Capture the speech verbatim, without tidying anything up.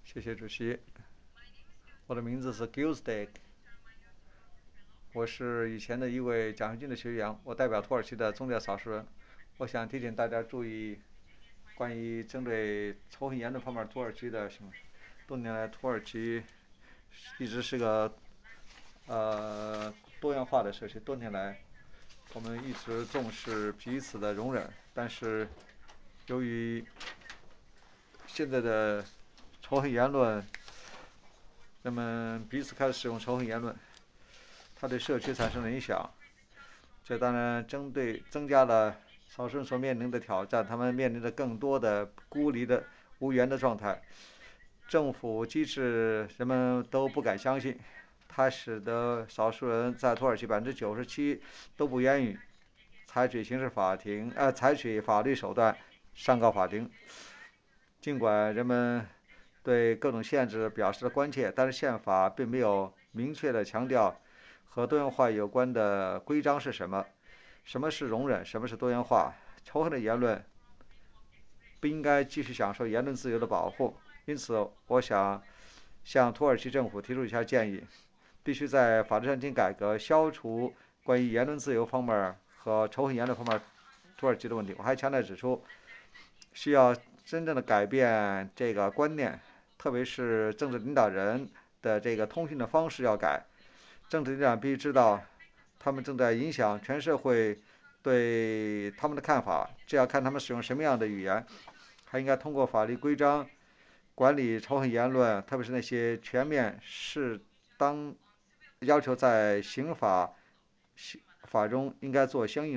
谢谢主席。我的名字是 Gilsday，我是以前的一位奖学金的学员，我代表土耳其的宗教少数人。我想提醒大家注意，关于针对仇恨言论方面，土耳其的什么？多年来，土耳其一直是个呃多元化的社区。多年来，我们一直重视彼此的容忍，但是由于现在的仇恨言论，人们彼此开始使用仇恨言论，它对社区产生了影响。这当然针对增加了少数人所面临的挑战，他们面临着更多的孤立的无援的状态。政府机制人们都不敢相信，它使得少数人在土耳其百分之九十七都不愿意采取刑事法庭呃采取法律手段上告法庭。尽管人们对各种限制表示了关切，但是宪法并没有明确的强调和多元化有关的规章是什么，什么是容忍，什么是多元化。仇恨的言论不应该继续享受言论自由的保护。因此，我想向土耳其政府提出一下建议：必须在法律上进行改革，消除关于言论自由方面和仇恨言论方面土耳其的问题。我还强调指出，需要真正的改变这个观念，特别是政治领导人的这个通讯的方式要改。政治领导人必须知道，他们正在影响全社会对他们的看法，这要看他们使用什么样的语言。还应该通过法律规章管理仇恨言论，特别是那些全面适当要求在刑法法中应该做相应